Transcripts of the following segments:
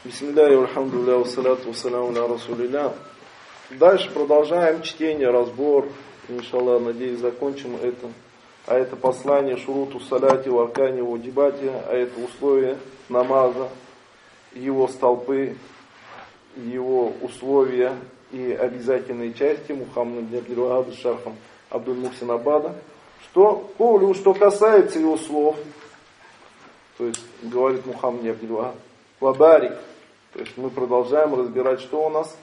Бисмилляхи, альхамдулилля, вассаляту вассаляму аля расулилля. Дальше продолжаем чтение, разбор. Иншаллах, надеюсь, закончим это. А это послание шуруту саляти, варкани, вадибати, а это условия намаза, его столпы, его условия и обязательные части Мухаммад ибн Абдул-Ваххаб с шархом Абдуль-Мухсин Абада. Что касается его слов, то есть говорит Мухаммад ибн Абдул-Ваххаб, вабарик, то есть мы продолжаем разбирать, что у нас?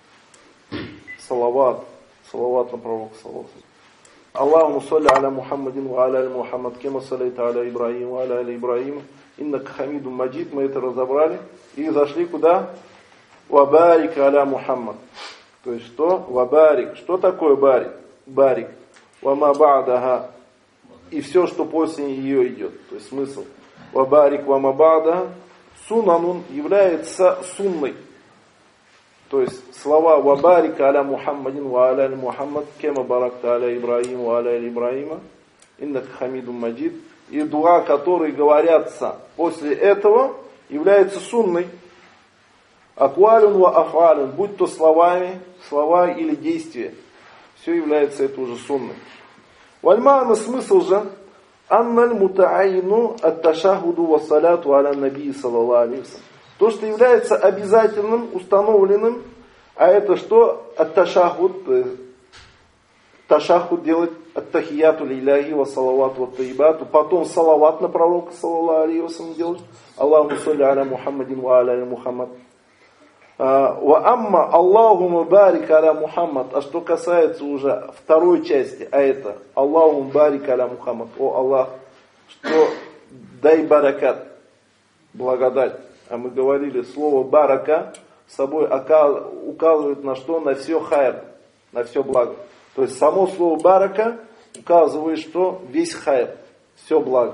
Салават на пророка, салават. Аллахумма салли аля Мухаммадин ва аля аль Мухаммад, кема саллайта аля Ибрахим ва аля аль Ибрахим, иннака хамидун маджид. Мы это разобрали и зашли куда? Вабарик аля Мухаммад. То есть что? Вабарик. Что такое барик? Барик. Вама ба'даха. И все, что после нее идет. То есть смысл. Вабарик вама ба'даха. Сунанун является сунной. То есть слова вабарик аля Мухаммадин ва аля аль Мухаммад, кема баракта аля Ибрахим ва аля аль Ибрахима, иннака хамидун маджид. И дуа, которые говорятся после этого, является сунной. Аквалюн ва афалюн, будь то слова или действия. Все является это уже сунной. Вальмана, смысл же, анналь мутаайну ат-ташахуду ва саляту аля наби саллаллаху алейхи ва саллям. То, что является обязательным, установленным, а это что? Ат-ташахуд, ташахуд делать ат-тахияту лиляхи ва салавату ва таибату, потом салават на пророка саллаллаху алейхи ва саллям делать. Аллахумма салли аля Мухаммадин ва аля аль Мухаммад. Ва амма Аллахумма барик аля Мухаммад. А что касается уже второй части, а это Аллахумма барик аля Мухаммад. О Аллах, что дай баракат, благодать. А мы говорили, слово барака с собой указывает на что? На все хайр, на все благо. То есть само слово барака указывает, что весь хайр, все благо.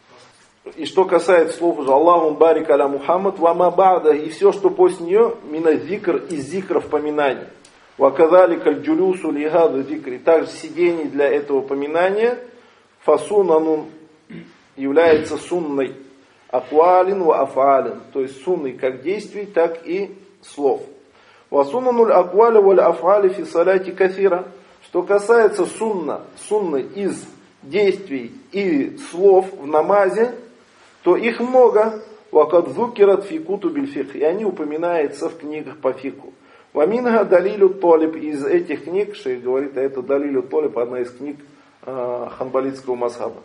И что касается слов уже Аллахум барик аля Мухаммад, вама бада, и все, что после нее, мина зикр, из зикров поминаний. Ваказали кальджулюсу лигаду зикр. И также сидение для этого поминания, фасунанун, является сунной. Аквалин ва афалин, то есть сунной как действий, так и слов. Васунануль аквали валь афали фи саляти кафира. Что касается сунны из действий и слов в намазе, то их много. Вакад зукират фи кутубиль фикх, и они упоминаются в книгах по фикху. Ваминга далилю толиб, из этих книг, шейх говорит, а это далилю толиб, одна из книг ханбалитского мазхаба.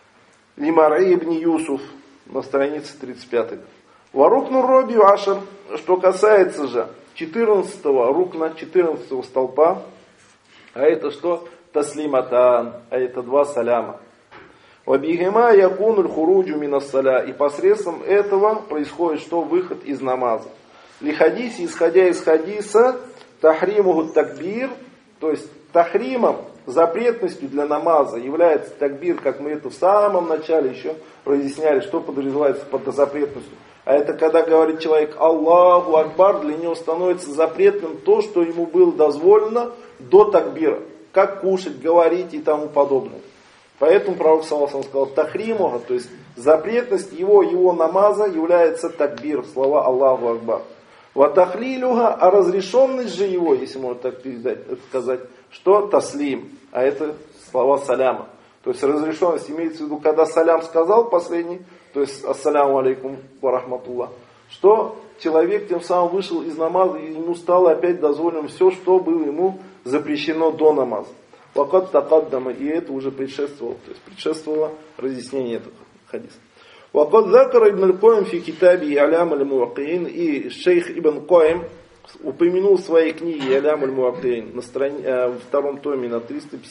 Лимари ибн Юсуф, на странице 35. Варукну роби ашер, что касается же 14-го рукна, 14-го столпа, а это что? Таслиматан, а это 2 саляма. Вабихима якунуль хуруджу минас саля, и посредством этого происходит что? Выход из намаза. Лихадиси, исходя из хадиса, тахримуху такбир, то есть тахримом, запретностью для намаза является такбир, как мы это в самом начале еще разъясняли, что подразумевается под запретностью. А это когда говорит человек Аллаху Акбар, для него становится запретным то, что ему было дозволено до такбира. Как кушать, говорить и тому подобное. Поэтому пророк саллаллаху алейхи ва саллям сказал тахримуха, то есть запретность его намаза является такбир, слова Аллаху Акбар. Ватахлилюха, а разрешенность же его, если можно так сказать, что таслим, а это слова саляма. То есть разрешенность имеется в виду, когда салям сказал последний, то есть ассаляму алейкум ва рахматуллах, что человек тем самым вышел из намаза, и ему стало опять дозволено все, что было ему запрещено до намаза. Вакат такаддама, и это уже предшествовало, то есть предшествовало разъяснение этого хадиса. Вакат закара ибн аль-Коим фи китаби Ялям аль-Муаккиин, и шейх ибн Коим упомянул в своей книге Ялям аль-Муаккиин в втором томе на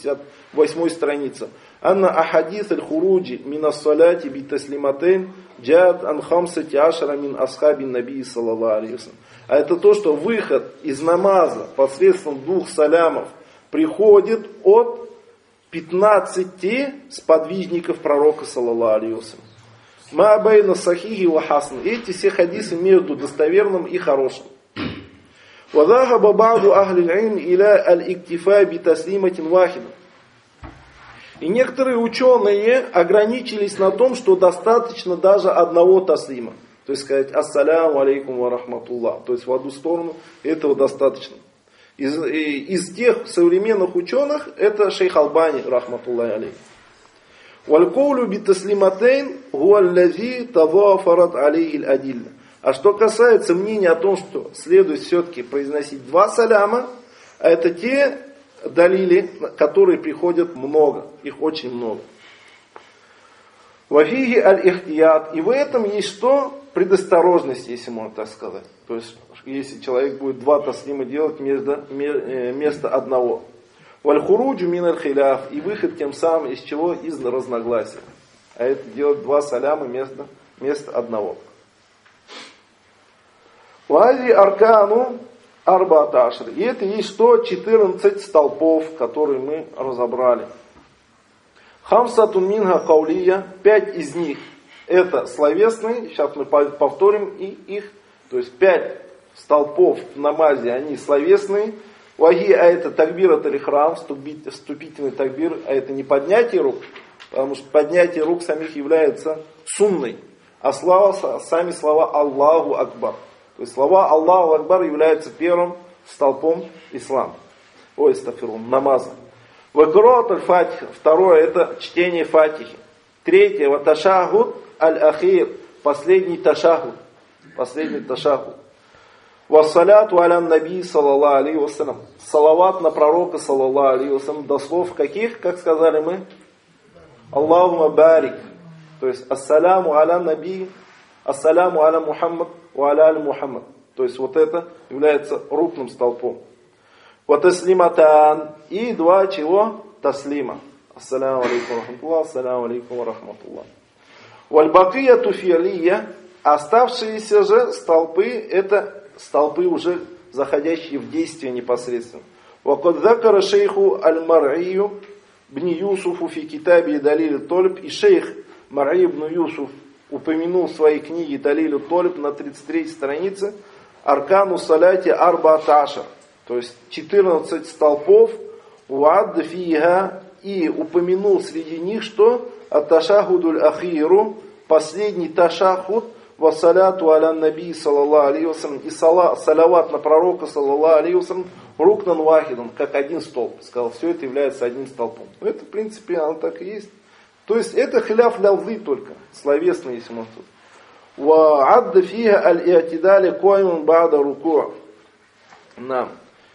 358 странице. Анна ахадис аль-хуруджи мин ас-салати би таслиматейн джад ан хамсати ашара мин асхаби наби саллаллаху алейхи ва саллям. А это то, что выход из намаза посредством 2 салямов приходит от 15 сподвижников пророка саллаллаху алейхи ва саллям. Ма байна сахихи ва хасн. Эти все хадисы между достоверным и хорошим. وذهب بعض أهل العلم إلى الاكتفاء بتسليمة واحدة. И некоторые ученые ограничились на том, что достаточно даже одного таслима. То есть сказать ассаляму алейкум ва рахматуллах. То есть в одну сторону этого достаточно. Из тех современных ученых это шейх Албани, рахматуллахи алейхи. Валькоулю битаслиматейн гуаллази тавафарат алейхи адилля. А что касается мнения о том, что следует все-таки произносить 2 саляма, а это те далили, которые приходят много, их очень много. Вафиги аль-ихтият. И в этом есть что? Предосторожность, если можно так сказать. То есть, если человек будет 2 таслима делать вместо одного. Валь-хуруджу мин аль-хиляф. И выход тем самым из чего? Из разногласия. А это делать 2 саляма вместо одного. Вази аркану арбаташр. И это есть что? 14 столпов, которые мы разобрали. Хамсатун минха каулия. 5 из них это словесные. Сейчас мы повторим их. То есть 5 столпов в намазе, они словесные. Ваги, а это такбир, это лихрам, вступительный такбир, а это не поднятие рук, потому что поднятие рук самих является сунной. А сами слова Аллаху Акбар. То есть слова Аллаху Акбар являются первым столпом ислама. Намаза. Вакрот аль-фатиха. Второе это чтение фатихи. Третье ваташахуд аль-ахир. Последний ташахуд. Вассаляту алян наби саллаллаху алейхи вассалям. Салават на пророка саллаллаху алейхи вассалям. До слов каких, как сказали мы? Аллахума барик. То есть ассаляму алян наби, ассаляму аля Мухаммад, ва аля аль Мухаммад. То есть вот это является рукным столпом. Ватаслиматан. И 2 чего? Таслима. Ассаляму алейкум ва рахматуллах, ассаляму алейкум ва рахматуллах. Вальбакия туфиалия. Оставшиеся же столпы, это столпы уже заходящие в действие непосредственно. Вакад закара шейху аль-Мар'ию бни Юсуфу фи китабе Далиль Толиб. И шейх Мар'и бн Юсуф упомянул в своей книге Далиль Толиб на 33 странице аркану саляти арбааташар. То есть 14 столпов. Уадда фиха. И упомянул среди них, что ат-ташахудуль ахиру, последний ташахуд, вассаляту аля наби саллаллаху алейхи вассалям, и салават на пророка саллаллаху алейхи вассалям, рукнан вахидан, как один столб. Сказал, все это является одним столпом. Это в принципе оно так и есть. То есть это хиляф лявзы только, словесный, если можно сказать. Ва адда фиха аль-иатидаля койман бада руку. Нам.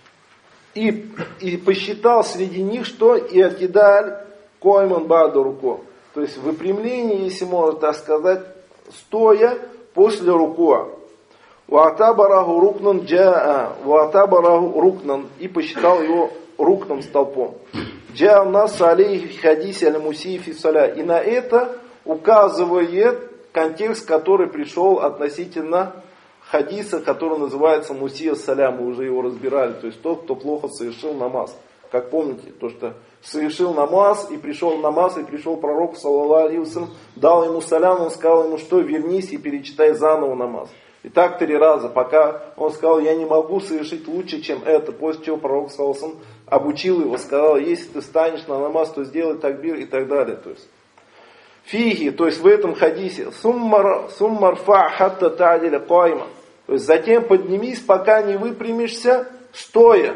И посчитал среди них, что иатидаль койман бада руку. То есть выпрямление, если можно так сказать, стоя после рукуа. Ваатабараху рукнан джаа. Ваатабараху рукнан. И посчитал его рукным столпом. Джаа у нас алейхи хадиси аль-мусифи саля. И на это указывает контекст, который пришел относительно хадиса, который называется мусия саля. Мы уже его разбирали. То есть тот, кто плохо совершил намаз. Как помните, то что совершил намаз, и пришел пророк, саллаллаху алейхи вассалям, дал ему салям, он сказал ему, что вернись и перечитай заново намаз. И так 3 раза, пока он сказал, я не могу совершить лучше, чем это. После чего пророк, саллаллаху алейхи вассалям, обучил его, сказал, если ты станешь на намаз, то сделай такбир и так далее. То есть, фиги, то есть в этом хадисе, суммарфа хатта та'диля кайма. То есть затем поднимись, пока не выпрямишься, стоя.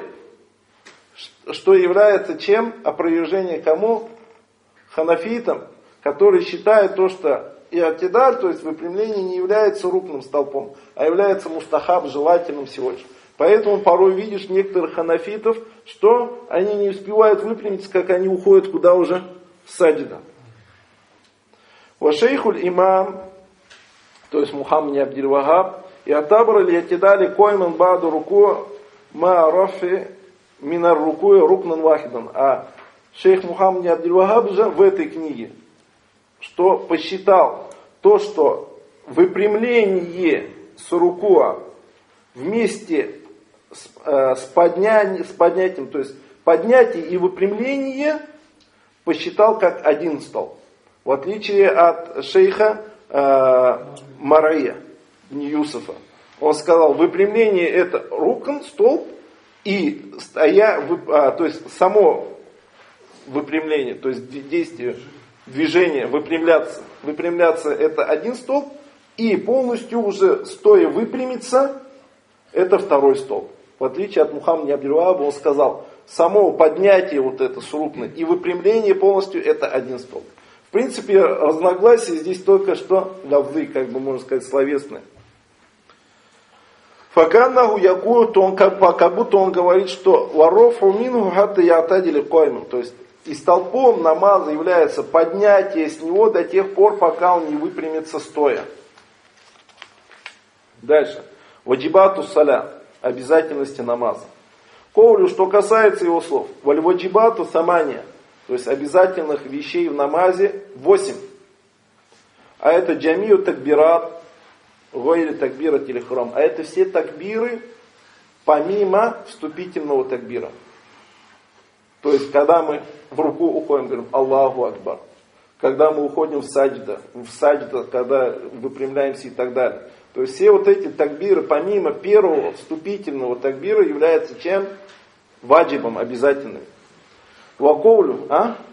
Что является чем? Опровержение кому? Ханафитам, которые считают то, что иатидаль, то есть выпрямление, не является рукным столпом, а является мустахаб, желательным всего лишь. Поэтому порой видишь некоторых ханафитов, что они не успевают выпрямиться, как они уходят куда уже? В саджда. Вашейхуль имам, то есть Мухаммад Абдиль Вахаб, и атабра иатидали койман баду руку ма рафи минар рукуя рукнан вахидан. А шейх Мухаммад Абдиль Вахаб же в этой книге, что посчитал то, что выпрямление с рукуа вместе с поднятием, то есть поднятие и выпрямление посчитал как один столб. В отличие от шейха Мар'ия бни Юсуфа. Он сказал, выпрямление это рукн, столб, и то есть само выпрямление, то есть действие, движение, выпрямляться это один столб, и полностью уже стоя выпрямиться, это второй столб. В отличие от Мухаммада Абдул-Вахаба, он сказал, само поднятие вот это срукны и выпрямление полностью это один столб. В принципе, разногласие здесь только что лавзы, как бы можно сказать, словесные. Факаннаху якую, то он как будто он говорит, что варофу минху хатта ятадили койман, то есть и столпом намаза является поднятие с него до тех пор, пока он не выпрямится стоя. Дальше. Ваджибату саля, обязательности намаза. Коулю, что касается его слов. Валь ваджибату самания, то есть обязательных вещей в намазе 8. А это джамию такбират, гойри такбират или храм. А это все такбиры помимо вступительного такбира. То есть, когда мы в руку уходим, говорим Аллаху Акбар. Когда мы уходим в саджда, когда выпрямляемся и так далее. То есть, все вот эти такбиры, помимо первого вступительного такбира, являются чем? Ваджибом, обязательным. Вакоулю,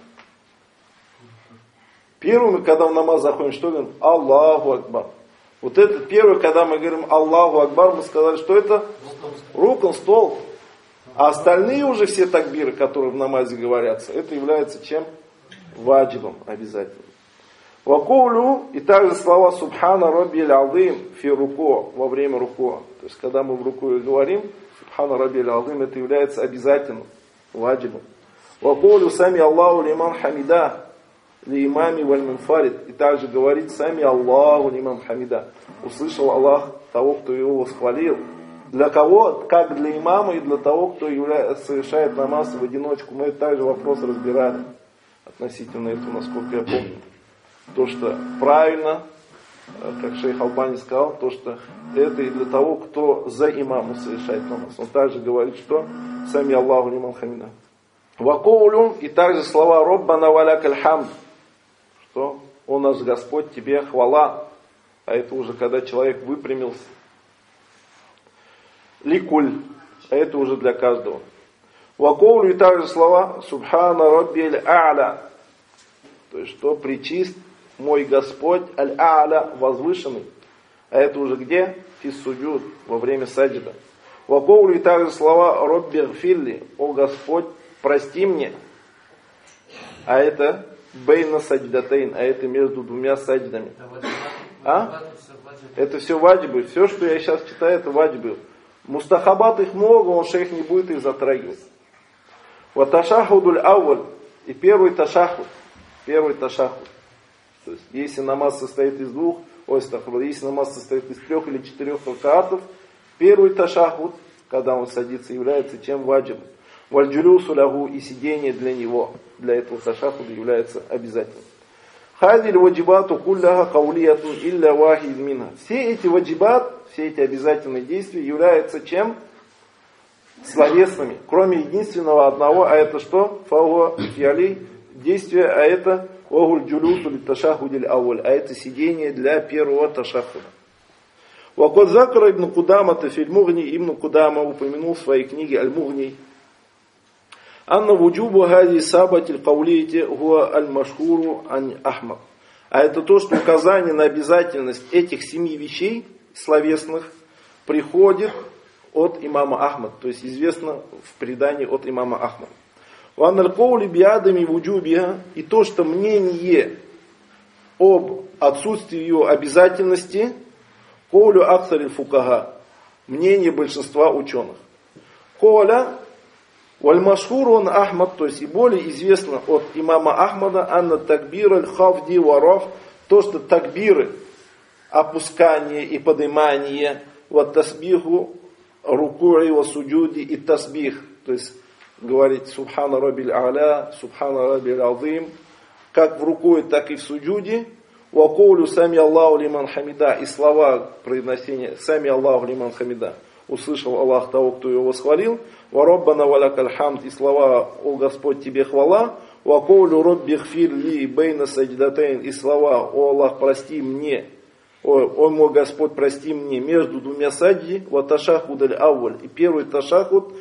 Первым, когда в намаз заходим, что говорим? Аллаху Акбар. Вот это первое, когда мы говорим Аллаху Акбар, мы сказали, что это рукн, столб. А остальные уже все такбиры, которые в намазе говорятся, это является чем? Ваджибом обязательно. Вакоулю, и также слова Субхана Раббиль Азим фи руко, во время руко. То есть, когда мы в руку говорим, Субхана Раббиль Азим, это является обязательным, ваджибом. Вакоулю сами Аллаху лиман хамида, ли имами валь мунфарид. И также говорит сами Аллаху лиман хамида. Услышал Аллах того, кто его восхвалил. Для кого? Как для имама и для того, кто совершает намаз в одиночку. Мы также вопрос разбирали относительно этого, насколько я помню. То, что правильно, как шейх Албани сказал, то, что это и для того, кто за имамом совершает намаз. Он также говорит, что сами Аллаху лиман хамида. Вакоулю, и также слова Роббана валякаль хамд, что о наш Господь, тебе хвала. А это уже когда человек выпрямился. Ликуль, а это уже для каждого. Вакоулю, и также слова Субхана Раббиль А'ля, то есть что причист мой Господь Аль-А'ля, возвышенный. А это уже где? Фиссуджуд, во время саджида. Вакоулю, и также слова Рабби гфирли, о Господь, прости мне. А это бейна садждатейн, а это между двумя садждами. Это все ваджибы. Все, что я сейчас читаю, это ваджибы. Мустахабат их много, он шейх не будет их затрагивать. Ваташахудуль ауаль, и первый ташахуд. То есть, если намаз состоит из если намаз состоит из 3 или 4 ракаатов, первый ташахуд, когда он садится, является чем ваджибом. Вальджулюсу лягу, и сидение для него, для этого ташахуда является обязательным. Хадиль ваджибату кулляха каулиятун илля вахид минха. Все эти ваджибат, все эти обязательные действия являются чем? Словесными. Кроме единственного одного, а это что? Фауа фиали, действие, а это огуль джулюсу ли ташахудиль ауль, а это сидение для первого ташахуда. Вакот закара ибн Кудама тафиль-Мугни, ибн Кудама упомянул в своей книге Аль-Мугни, Анна вуджубу хади сабатиль каулити хуа аль-машхуру ан Ахмад. А это то, что указание на обязательность этих 7 вещей словесных приходит от имама Ахмад. То есть известно в предании от имама Ахмада. Ван аль-каули биадами вуджубиха, и то, что мнение об отсутствии ее обязательности, коулю аксариль фукаха, мнение большинства ученых. Коля валь-машхур он Ахмад, то есть и более известно от имама Ахмада, анна такбир аль-хафди вараф, то, что такбиры, опускание и поднимание, вот тасбиху, рукуи ва суджуди и тасбих, то есть говорить Субхана Раббиль А'ля, Субхана Раббиль Азим, как в рукуе, так и в суджуде, ва коулю сами Аллаху лиман хамида, и слова произношения сами Аллаху лиман хамида. Услышал Аллах того, кто его восхвалил. Ва Роббана валякаль хамд, и слова о Господь тебе хвала. Ва коулю Робби гфир ли бейна садждатейн, и слова о Аллах прости мне. О мой Господь прости мне между двумя саджди. Ва ташахуд аль ауаль, и первый ташахуд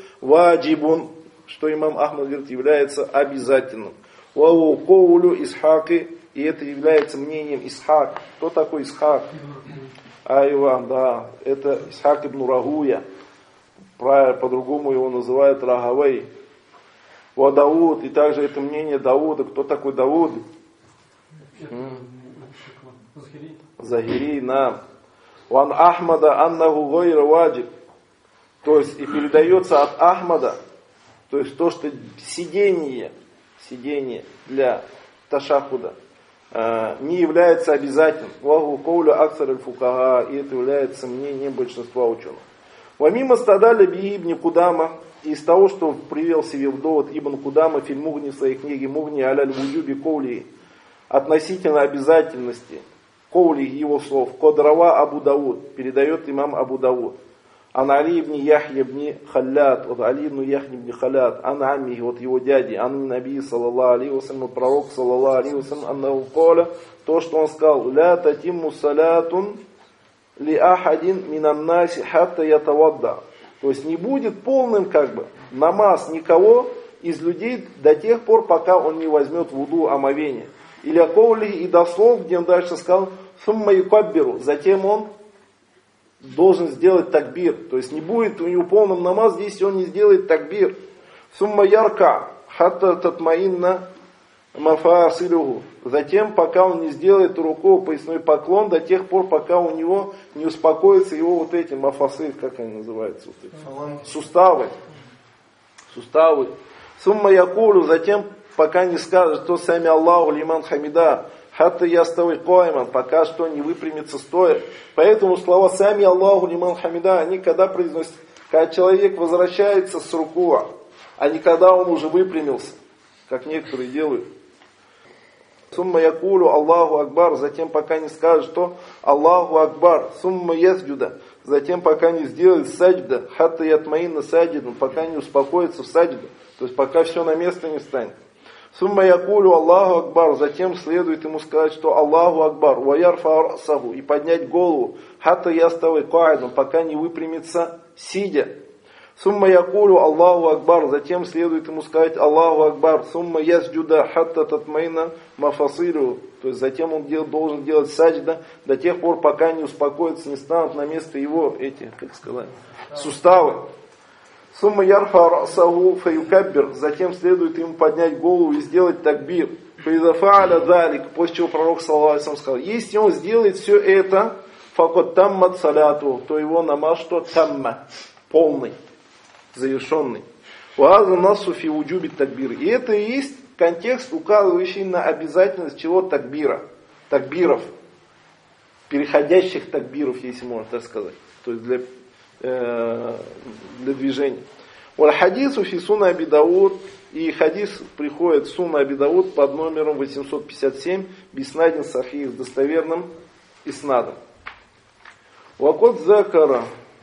ваджибун, что имам Ахмад говорит, является обязательным. Ва коулю Исхаки и это является мнением Исхак. Кто такой Исхак? Айва, да, это Исхак ибн Рагуя. По-другому его называют Рагавей. Ва Дауд, и также это мнение Дауда. Кто такой Дауд? Захири, на. Ван Ахмада аннаху гайра ваджиб. То есть и передается от Ахмада, то есть то, что сидение для ташахуда не является обязательным. Ваху коуля аксар аль-фукаха, и это является мнением большинства ученых. Вамима стадали би ибн Кудама, из того, что привел себе в довод Ибн Кудама фильм Мугни в своей книге Мугни аляль вуджуби коули, относительно обязательности коули его слов. Кодрава Абу Дауд, передает имам Абу Дауд. Ан Али ибн Яхья ибн Халлят, от Али ибн Яхья ибн Халлят, ан амми, от его дяди, ан наби, саллаллаху алейхи вассалям, от пророк, саллаллаху алейхи вассалям, аннаху коля, то, что он сказал, ля татимму салятун ли ахадин минан наси хатта ятавадда. То есть не будет полным намаз никого из людей до тех пор, пока он не возьмет вуду омовения. Или аковли, и дослов, где он дальше сказал, сумма юкаббиру, затем он должен сделать такбир. То есть не будет у него полным намаз, если он не сделает такбир. Сумма ярка, хатта татмаинна мафасилюху. Затем, пока он не сделает рукой поясной поклон, до тех пор, пока у него не успокоится его вот эти мафасиль, как они называются? Суставы. Сумма якулю, затем, пока не скажет, что сами Аллаху лиман хамида, хатта ястави койман, пока что не выпрямится стоя. Поэтому слова сами Аллаху лиман хамида, они когда произносят, когда человек возвращается с рукуа, а не когда он уже выпрямился, как некоторые делают. Сумма якулю Аллаху Акбар, затем пока не скажет, что Аллаху Акбар, сумма ясджуда, затем пока не сделает саджда, хатта ятмаинна саджидан, пока не успокоится в саджда, то есть пока все на место не встанет. Сумма якулю Аллаху Акбар, затем следует ему сказать, что Аллаху Акбар, ваярфа расаху, и поднять голову, хатта яставай каидан, пока не выпрямится сидя. Сумма якулю Аллаху Акбар, затем следует ему сказать Аллаху Акбар, сумма ясджуда хатта татмайна мафасиру, то есть затем он должен делать саджда до тех пор, пока не успокоится, не станут на место его суставы. Сумма ярфа расаху фаюкаббир, затем следует ему поднять голову и сделать такбир. Фаизафааля далик, после чего пророк саллаллаху алейхи ва саллям сказал, если он сделает все это, факот таммат саляту, то его намаз что тамма, полный, завершенный. Вааза насу фи уджуби такбир. И это и есть контекст, указывающий на обязательность чего такбира, такбиров, переходящих такбиров, если можно так сказать, то есть для движения. Валь хадису фи суна Аби Дауд, и хадис приходит в суна Аби Дауд под номером 857, биснадин сахих, с достоверным иснадом. Вакот закара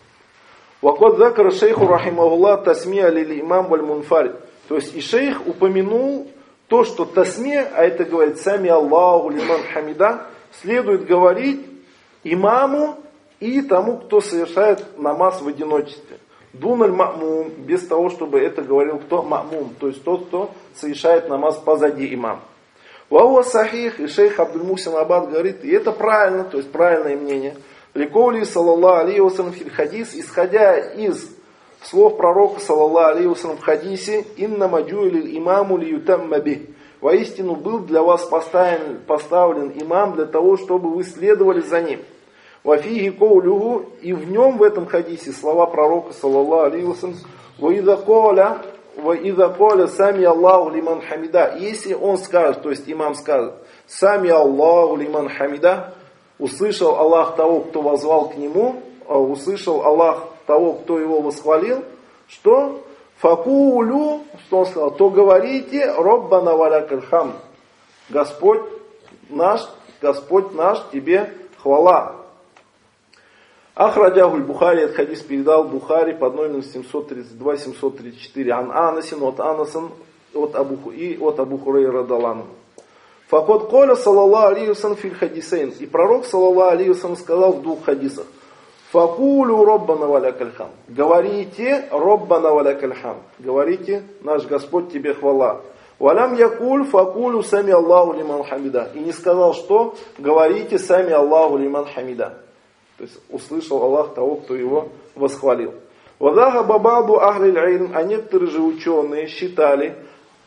шейху рахимахуллах тасмия лили имам валь мунфарид. То есть и шейх упомянул то, что тасмия, а это говорит сами Аллаху лиман хамида, следует говорить имаму и тому, кто совершает намаз в одиночестве. Дуналь ма'мум, без того, чтобы это говорил кто? Ма'мум, то есть тот, кто совершает намаз позади имама. Вауа сахих, и шейх Абдуль-Мухсин Абад говорит, и это правильно, то есть правильное мнение. Ликоули саллаллаху алейхи ва саллям филь хадис, исходя из слов пророка саллаллаху алейхи ва саллям в хадисе, инна маджуилил имаму ли ютамма бих. Воистину был для вас поставлен имам для того, чтобы вы следовали за ним. Вафиги коулюху, и в нем, в этом хадисе, слова пророка саллаллаху алейхи ва саллям, ва иза коля сами Аллаху лиман хамида. Если он скажет, то есть имам скажет, сами Аллаху лиман хамида, услышал Аллах того, кто возвал к нему, услышал Аллах того, кто его восхвалил, что? Факулю, что он сказал, то говорите, Роббана валякаль хамд, Господь наш, тебе хвала. Ахраджахуль Бухари, этот хадис передал Бухари под номером 732-734. Ан Анасин, от Анасан, от Абу Хурейра радалану. Факот коля саллаллаху алейхи ва саллям филь хадисейн. И пророк саллаллаху алейхи ва саллям сказал в двух хадисах. Факулю роббана валякаль хамд. Говорите Роббана валякаль хамд. Говорите, наш Господь тебе хвала. Валям якуль факулю сами Аллаху лиман хамида. И не сказал, что говорите сами Аллаху лиман хамида. То есть услышал Аллах того, кто его восхвалил. Вадаха бабаду ахлиль ильм, а некоторые же ученые считали,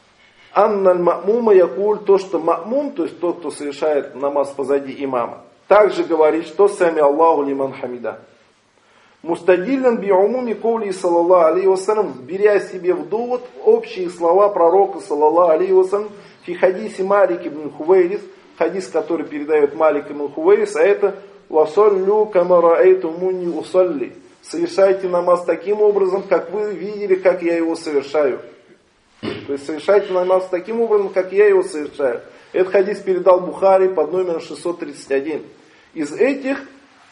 анналь ма'мума якуль, то, что ма'мум, то есть тот, кто совершает намаз позади имама, также говорит, что сами Аллаху лиман хамида. Мустадиллян би'умуми каули саллаллаху алейхи вассалям, беря себе в довод общие слова пророка саллаллаху алейхи вассалям фи хадисе Малик ибн Хувейрис, хадис, который передает Малик ибн Хувейрис, а это «Васаллю кама раайтумуни усалли». Совершайте намаз таким образом, как вы видели, как я его совершаю. То есть совершайте намаз таким образом, как я его совершаю. Этот хадис передал Бухари под номером 631. Из этих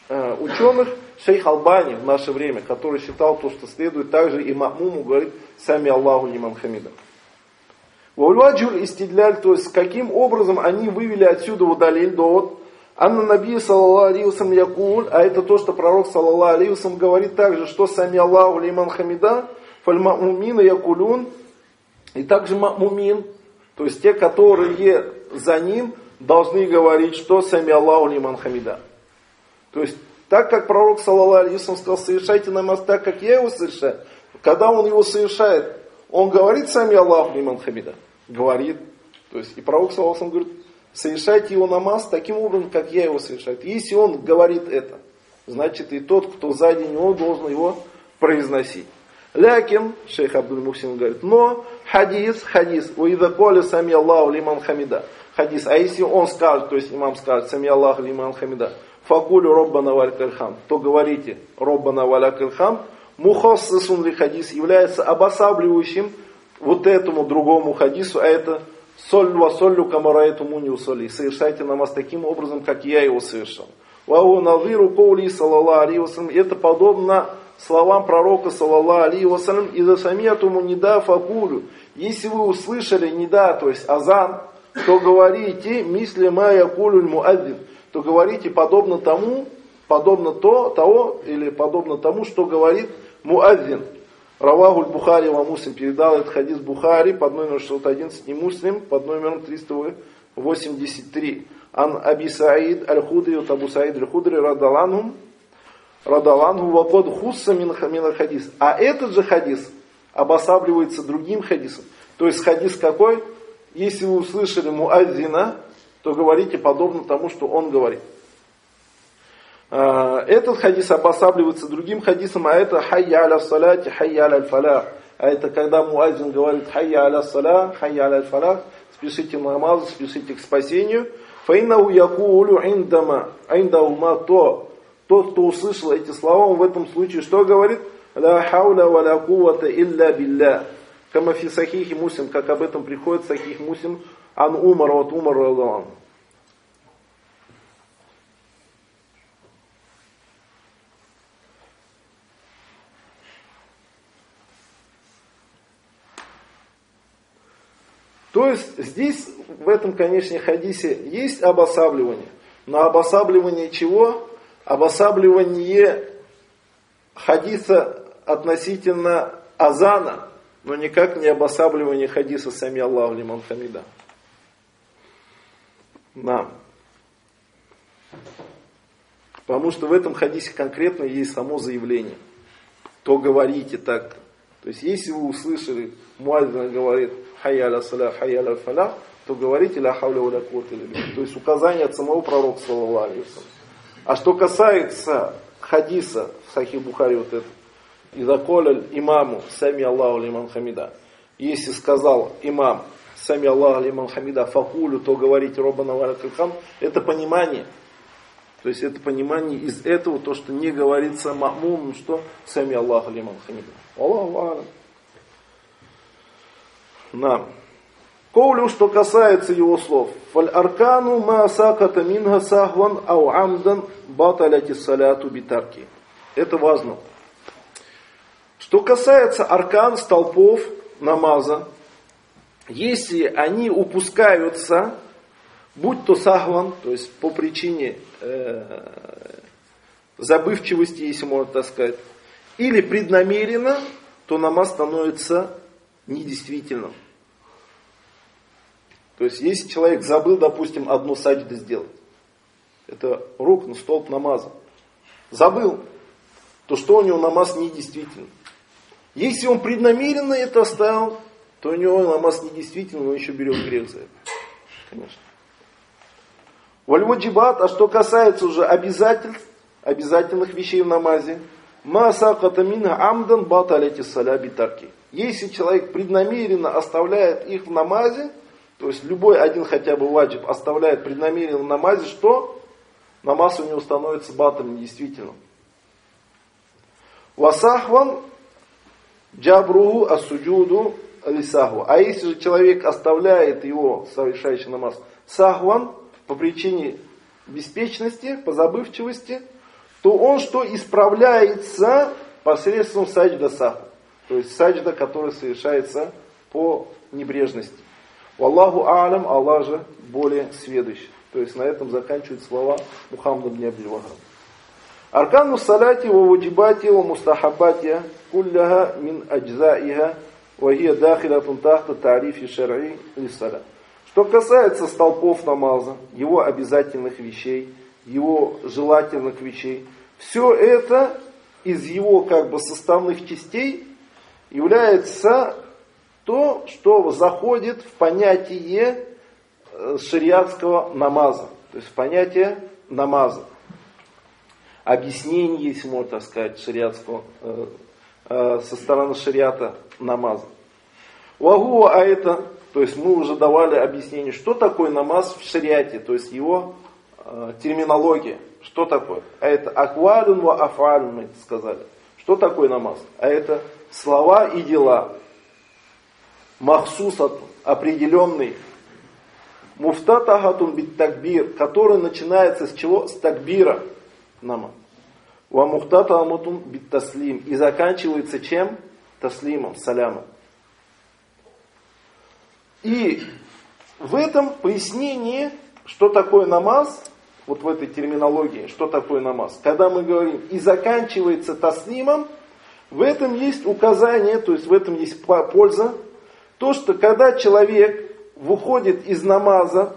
ученых шейх Албани в наше время, который считал то, что следует также и ма'муму говорить сами Аллаху лиман хамида. Ваульваджуль истидляль, то есть каким образом они вывели отсюда удалиль довод, Анна Наби саллаллаху алейхи вассалям якуль, а это то, что пророк саллаллаху алейхи вассалям говорит также, что сами Аллаху лиман хамида, фаль ма'мумина якулюн, и также ма'мумин, то есть те, которые за ним должны говорить, что сами Аллаху лиман хамида. То есть так как пророк саллаллаху алейхи вассалям сказал, совершайте намаз так, как я его совершаю, когда он его совершает, он говорит сами Аллаху лиман хамида, говорит, то есть и пророк саллаллаху алейхи вассалям говорит, совершайте его намаз таким образом, как я его совершаю. Если он говорит это, значит и тот, кто сзади него, должен его произносить. Лякин, шейх Абдуль Мухсин говорит, но хадис, уида коля сами Аллаху лиман хамида. Хадис, а если он скажет, то есть имам скажет, сами Аллаху лиман хамида, факулю роббана валякаль хамд, то говорите, роббана валякаль хамд, мухассисун ли хадис является обосабливающим вот этому другому хадису, а это соль ва соллю камараэту муни усоли. Совершайте намаз таким образом, как я его совершал. Вау надыру коули саллаллаху алейхи вассалям. Это подобно словам пророка саллаллаху алейхи вассалям. Иза самиатуму нида факулю. Если вы услышали нида, то есть азан, то говорите мисли ма якулюль муаддин. То говорите подобно тому, что говорит муаддин. Равахуль Бухари ва Муслим передал этот хадис Бухари под номером 611 и Муслим под номером 383. Ан Аби Саид Аль-Худри, от Абу Саид Аль-Худри радаланху вакод хусса мин хадис. А этот же хадис обосабливается другим хадисом. То есть хадис какой? Если вы услышали муадзина, то говорите подобно тому, что он говорит. Этот хадис обосабливается другим хадисом, а это хайя аля саляти, хайя аля фалях. А это когда муазин говорит хайя аля салях, хайя аля фалях, спешите на намазу, спешите к спасению. Фаиннаху якулю индаума, тот, кто услышал эти слова, он в этом случае что говорит? Ла хауля ва ла куввата илля билля. Кама фи сахихи Муслим, как об этом приходит сахих Муслим, ан Умар, от Умара радаллаху анху. То есть здесь, в этом, конечно, хадисе есть обосабливание. Но обосабливание чего? Обосабливание хадиса относительно азана, но никак не обосабливание хадиса сами Аллаху лиман хамида. Да. Потому что в этом хадисе конкретно есть само заявление. То говорите так. То есть если вы услышали, муаззин говорит хайя аля салях, хайя аля фалях, то говорите ля хауля ва ля куввата илля билля. То есть указание от самого пророка саллаллаху алейхи вассалям. А что касается хадиса в Сахих Бухари, вот это, иза коля имаму сами Аллаху лиман хамида. Если сказал имам сами Аллаху лиман хамида факулю, то говорите роббана ва лякаль хамд, это понимание. То есть это понимание из этого, то, что не говорится ма'мум, что сами Аллаху лиман хамида. Аллаху а'лам. Нам. Коулю, что касается его слов. Фаль аркану ма саката минха сахван ау амдан баталяти саляту битарки. Это важно. Что касается аркан, столпов намаза, если они упускаются, будь то сахван, то есть по причине забывчивости, если можно так сказать, или преднамеренно, то намаз становится недействительным. То есть, если человек забыл, допустим, одну саджду сделать, это рукн, столб намаза, забыл, то что у него намаз недействительный. Если он преднамеренно это оставил, то у него намаз недействительный, он еще берет грех за это. Конечно. Валь-ваджибат, а что касается уже обязательных вещей в намазе, ма саката минха амдан баталяти саля битарки. Если человек преднамеренно оставляет их в намазе, то есть любой один хотя бы ваджиб оставляет преднамеренно в намазе, что? Намаз у него становится батом недействительным. Васахван джабруху асуджуду алисаху. А если же человек оставляет его, совершающий намаз, сахван, по причине беспечности, по забывчивости, то он что? Исправляется посредством саджда саху. То есть саджда, который совершается по небрежности. Валлаху а'лам, Аллах же более сведущий. То есть на этом заканчивают слова Мухаммада ибн Абдул-Ваххаб. Аркану салати ва ваджибати ва мустахабати кулляха мин аджзаиха ва хия дахилатун тахта тарифи шар'и лиссаля. Что касается столпов намаза, его обязательных вещей, его желательных вещей, все это из его как бы составных частей является то, что заходит в понятие шариатского намаза, то есть в понятие намаза. Объяснение, если можно так сказать, шариатского, со стороны шариата намаза. Вагу, а это, то есть мы уже давали объяснение, что такое намаз в шариате, то есть его терминология, что такое. А это аквалюн ва афалюн, мы сказали. Что такое намаз? А это слова и дела. Махсусат, определенный. Муфтатахатун бит такбир, который начинается с чего? С такбира. Намаз. Ва мухтатахатун бит таслим. И заканчивается чем? Таслимом, салямом. И в этом пояснении, что такое намаз, вот в этой терминологии, что такое намаз, когда мы говорим и заканчивается таслимом, в этом есть указание, то есть в этом есть польза, то, что когда человек выходит из намаза,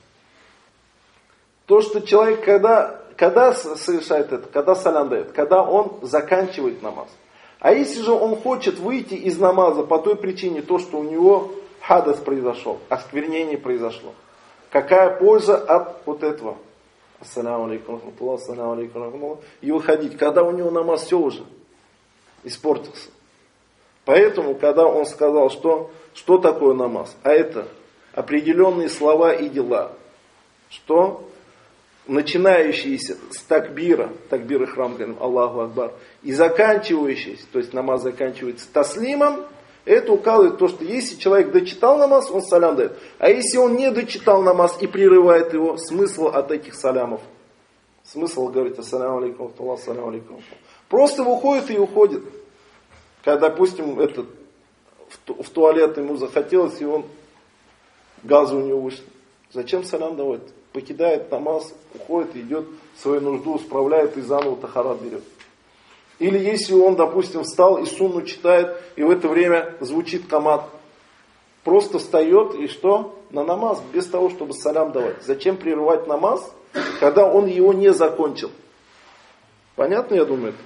то, что человек, когда совершает это, когда салям дает, когда он заканчивает намаз. А если же он хочет выйти из намаза по той причине, то, что у него хадас произошел, осквернение произошло. Какая польза от вот этого? Ассаляму алейкум рахматуллах, ассаляму алейкум рахматуллах. И выходить, когда у него намаз все уже испортился. Поэтому, когда он сказал, что такое намаз? А это определенные слова и дела. Что? Начинающиеся с такбира, такбир ихрам, говорим, Аллаху Акбар, и заканчивающиеся, то есть намаз заканчивается таслимом, это указывает то, что если человек дочитал намаз, он салям дает. А если он не дочитал намаз и прерывает его, смысл от этих салямов? Смысл говорить ассаляму алейкум, ассаляму алейкум. Просто выходит и уходит. Когда, допустим, в туалет ему захотелось, и он газу у него вышел. Зачем салям давать? Покидает намаз, уходит, идет свою нужду, справляет и заново тахарат берет. Или если он, допустим, встал и сунну читает, и в это время звучит камат. Просто встает и что? На намаз, без того, чтобы салям давать. Зачем прерывать намаз, когда он его не закончил? Понятно, я думаю?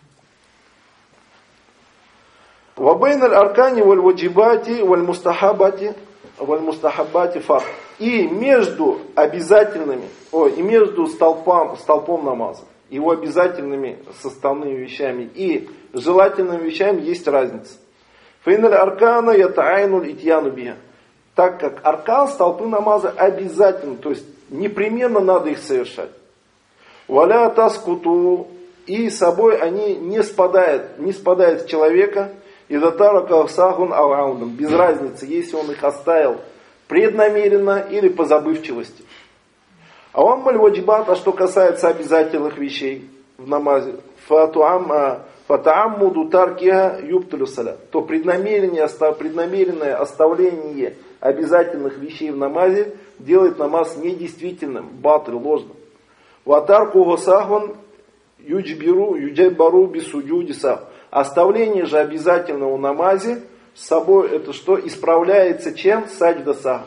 Вабейн аль-аркани валь-ваджибати валь-мустахабати факт. И между обязательными, и между столпом намаза, его обязательными составными вещами и желательными вещами есть разница. Фейналь аркана ятаайнуль итьяну биха. Так как аркан, столпы намаза обязательно, то есть непременно надо их совершать. Валя таскуту, и собой они не спадают с человека, и затарака сахун алаудам, без разницы, если он их оставил преднамеренно или по забывчивости. А ваммаль ваджибат, а что касается обязательных вещей в намазе, фатааммуду таркиха юбталю салят, то преднамеренное оставление обязательных вещей в намазе делает намаз недействительным, батл, ложным. Ватарку госахван юджайбару бисуджуди сах. Оставление же обязательного в намазе с собой это что? Исправляется чем? Саджда сах.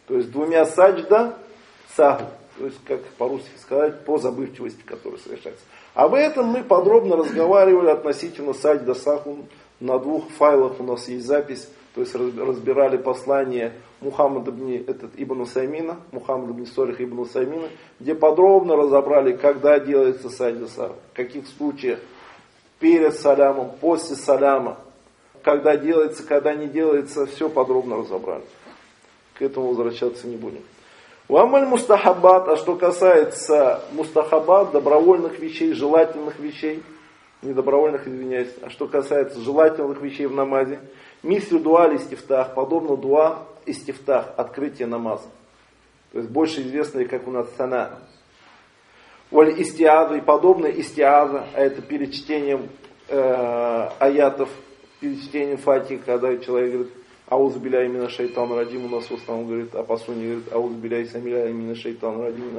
То есть двумя саджда саху. То есть, как по-русски сказать, по забывчивости, которая совершается. Об этом мы подробно разговаривали относительно саджда саху. На 2 файлах у нас есть запись. То есть разбирали послание Мухаммада ибн Усаймина, Мухаммада ибн Солих ибн Усаймина, где подробно разобрали, когда делается саджда саху, в каких случаях, перед салямом, после саляма, когда делается, когда не делается, все подробно разобрали. К этому возвращаться не будем. Уамаль мустахаббат, а что касается мустахаббат, добровольных вещей, желательных вещей, не добровольных, извиняюсь, а что касается желательных вещей в намазе, мислю дуа истифтах, подобно дуа истифтах, открытие намаза. То есть больше известное, как у нас сана. Валь истиаза и подобное истиаза, а это перед чтением аятов, перед чтением фатихи, когда человек говорит ауз биляй мина шайтан радим, у нас в основном говорит, а по сунне говорит ауз биляй самиляй мина шайтан радим,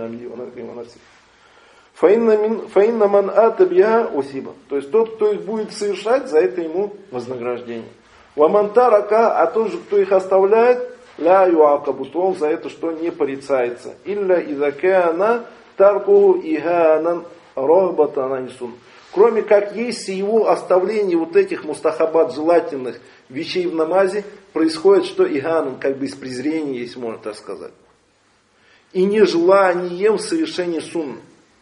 фаинна ман ата биха усиба. То есть тот, кто их будет совершать, за это ему вознаграждение. Ваман тарака, а тот же, кто их оставляет, ля юакабу, то он за это что не порицается. Илля изакана таркуху иганан рохбатананисун. Кроме как если его оставление вот этих мустахабат желательных вещей в намазе происходит, что иганан, как бы из презрения, если можно так сказать. И нежеланием совершения сунны.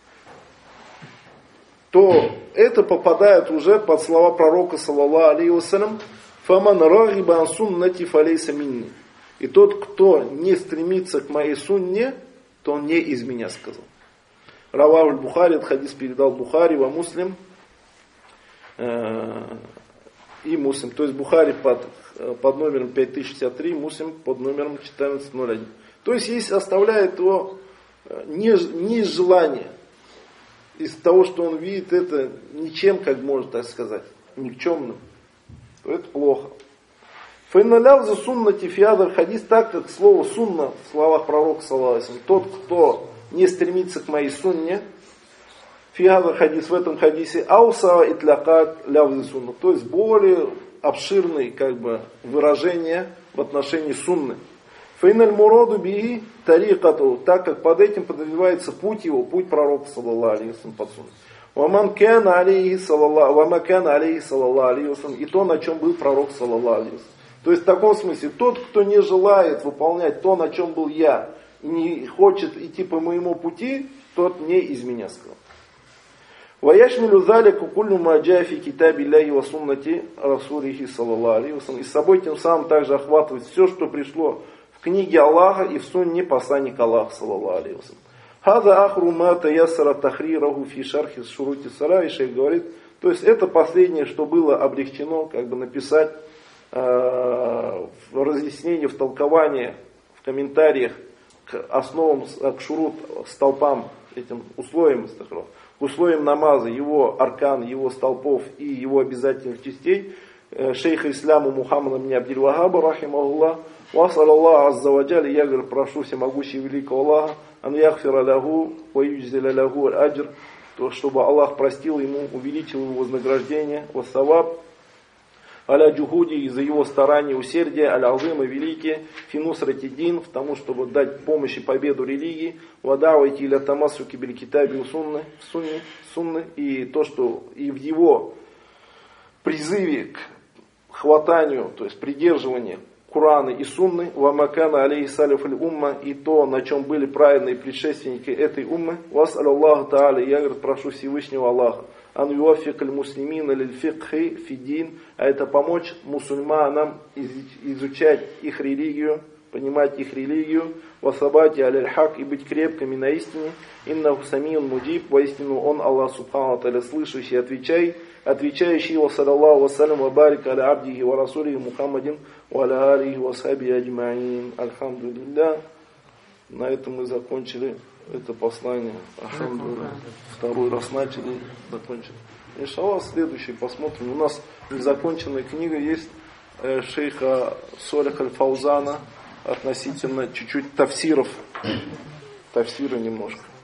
То это попадает уже под слова пророка, саллаллаху алейхи вассалям, «Фаман рагиба ан суннати фалейса минни». И тот, кто не стремится к моей сунне, то он не из меня сказал. Равах аль-Бухари, этот хадис передал Бухари во Муслим и Муслим. То есть Бухари под номером 5063, Муслим под номером 1401. То есть если оставляет его не из желания, из того, что он видит это ничем, как можно так сказать, никчемным, то это плохо. Файналяв за суннати фиадар хадис, так как слово сунна в словах пророка саллаллаху алейхи ва саллям, тот, кто не стремится к моей сунне, фиадар хадис в этом хадисе, ауса итлякат ляв за сунна, то есть более обширные как бы выражения в отношении сунны. Файналь мураду биhi тарикату, так как под этим подразумевается путь его, путь пророка саллаллаху алейхи ва саллям под сунной. Ваман кана алейхи саллаллаху алейхи ва саллям, и то, на чем был пророк саллаллаху алейхи ва саллям. То есть в таком смысле, тот, кто не желает выполнять то, на чем был я, и не хочет идти по моему пути, тот не из меня сказал. Ваяшмилю залику куллю ма джаа фи китабилляхи ва суннати расулихи саллаллаху алейхи ва саллям. И с собой тем самым также охватывает все, что пришло в книге Аллаха и в сунне посланника Аллаха саллаллаху алейхи ва саллям. Хаза ахру ма таяссара тахрираху фи шархи шурути сара, и шейх говорит, то есть это последнее, что было облегчено, как бы написать в разъяснении, в толковании, в комментариях к основам, к шурут, столпам, этим условиям, к условиям намаза, его аркан, его столпов и его обязательных частей, шейха исламу Мухаммада ибн Абдиль-Вахаба, рахимахуллах, васал Аллах азза ва джалля, я говорю, прошу всемогущего великого Аллаха, ан яхфира лаху, ва юджзиля лаху аль-аджр, чтобы Аллах простил ему, увеличил его вознаграждение, вассаваб, аля джухуди, из-за его старания, усердия, аля-азыма, великие, финусрати дин, в тому, чтобы дать помощь и победу религии, вадауайти иля тамассуки биль китаби сунны, и то, что и в его призыве к хватанию, то есть придерживанию Курана и Сунны, вамакана алейхи салиф аль-умма, и то, на чем были праведные предшественники этой уммы, вас Аллаху Та'аля, я, говорит, прошу Всевышнего Аллаха, ан юаффик аль-муслимина лиль-фикхи фидин, а это помочь мусульманам изучать их религию, понимать их религию, васабати аль-хак, и быть крепкими на истине, иннаху самиун муджиб, воистину он, Аллах Субхану Та'аля, слышащий, отвечающий, ва саллаллаху ва салям ва барик аля абдихи ва расулихи Мухаммадин ва аля алихи ва сахби аджмаин. Альхамдулилля. На этом мы закончили это послание. Альхамдулилля. Второй раз начали, закончили. Иншаллах, следующий посмотрим. У нас незаконченная книга есть шейха Солих аль-Фаузана относительно чуть-чуть тафсиров. Тафсира немножко.